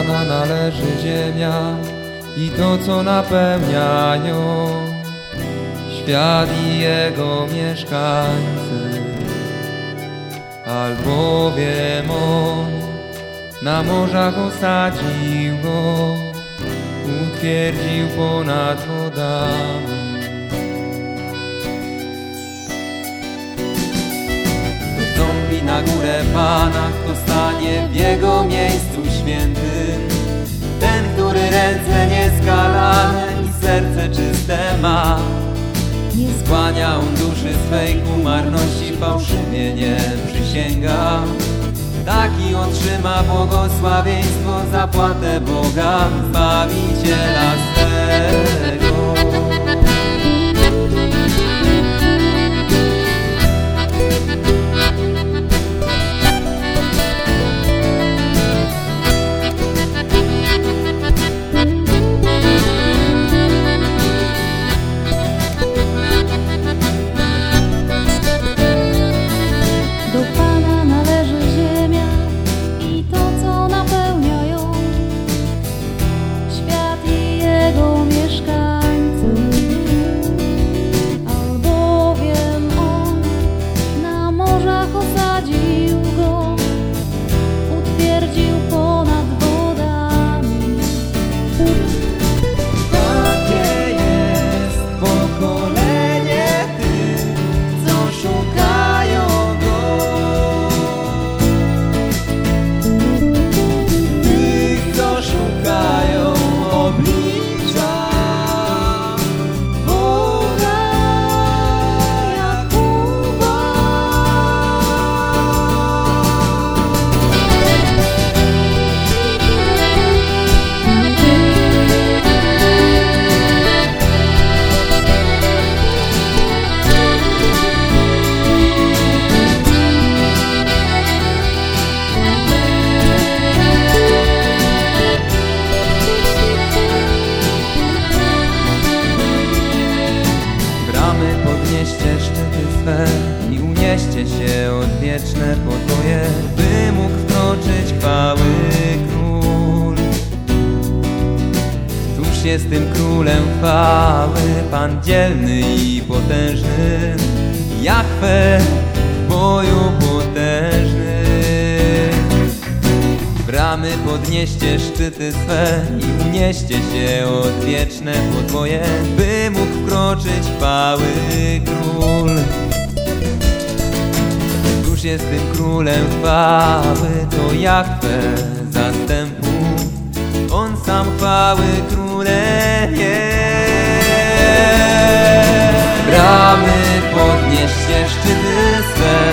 Pana należy ziemia i to, co napełniają świat i jego mieszkańcy. Albowiem On na morzach osadził go, utwierdził ponad wodami. Kto wstąpi na górę Pana, kto stanie w Jego miejscu świętym, ten, który ręce nieskalane i serce czyste ma. Nie skłania on duszy swej ku marności, fałszywie nie przysięga. Taki otrzyma błogosławieństwo, zapłatę Boga, Zbawiciela swego. Podnieście szczyty swe i unieście się odwieczne pokoje, by mógł wkroczyć chwały Król. Któż jest tym Królem chwały, Pan dzielny i potężny, Jahwe w boju potężny. Bramy podnieście szczyty swe i unieście się odwieczne podwoje, by mógł wkroczyć chwały Król. Któż jest tym Królem chwały, to Jahwe zastępu, On sam chwały Królem jest. Bramy podnieście szczyty swe